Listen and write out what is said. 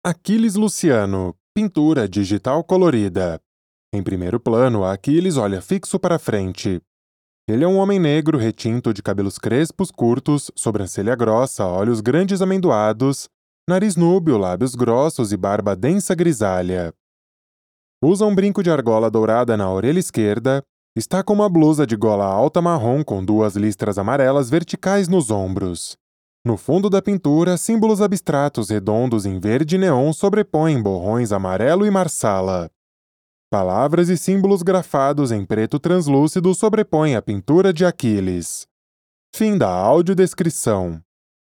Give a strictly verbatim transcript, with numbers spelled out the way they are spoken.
Aquiles Luciano, pintura digital colorida. Em primeiro plano, Aquiles olha fixo para frente. Ele é um homem negro retinto de cabelos crespos curtos, sobrancelha grossa, olhos grandes amendoados, nariz núbio, lábios grossos e barba densa grisalha. Usa um brinco de argola dourada na orelha esquerda, está com uma blusa de gola alta marrom com duas listras amarelas verticais nos ombros. No fundo da pintura, símbolos abstratos redondos em verde neon sobrepõem borrões amarelo e marsala. Palavras e símbolos grafados em preto translúcido sobrepõem a pintura de Aquiles. Fim da audiodescrição.